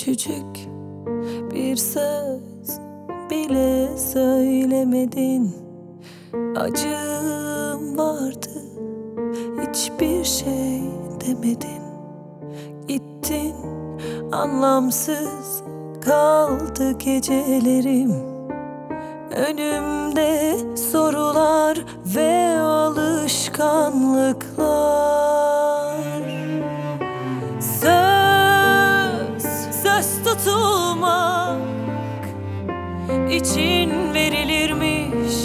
Küçücük bir söz bile söylemedin. Acım vardı, hiçbir şey demedin. Gittin, anlamsız kaldı gecelerim. Önümde sorular ve alışkanlıklar. Söz tutulmak için verilirmiş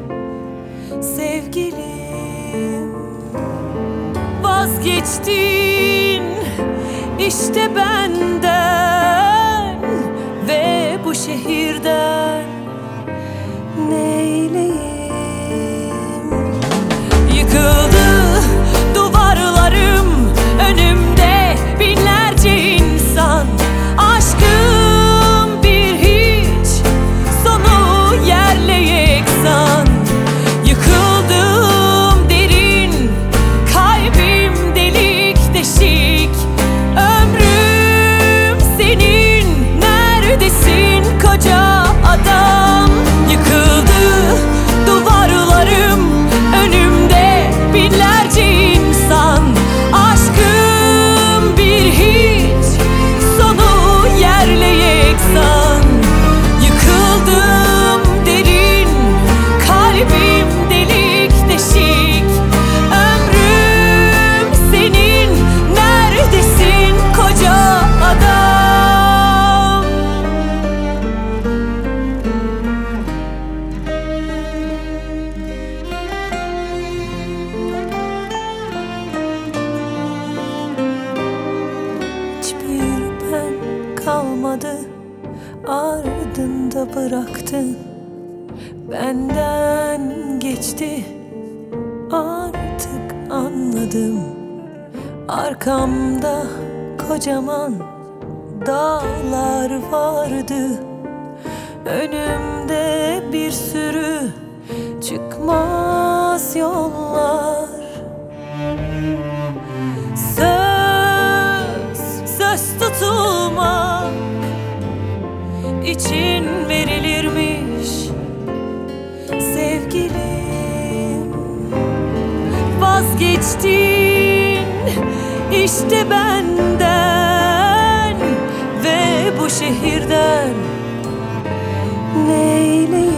sevgilim. Vazgeçtin işte benden ve bu şehirden. Neyleyim? Yıkıldı duvarlarım, önümde binlerce insan. Aşkım bir hiç, sonu yerle yeksan. Yıkıldım derin, kalbim delik deşik. Ömrüm senin, neredesin koca adam? Yıkıldı duvarlarım, önümde binlerce insan. Aşkım bir hiç, sonu yerle yeksan. Yıkıldım derin, kalbim delik deşik. Ömrüm senin, neredesin koca adam? Hiçbir ben kalmadı, ardında bıraktın. Benden geçti, artık anladım. Arkamda kocaman dağlar vardı. Önümde bir sürü çıkmaz yollar. Söz tutulmak için verilirmiş sevgilim. Vazgeçtin işte benden ve bu şehirden. Neyleyim?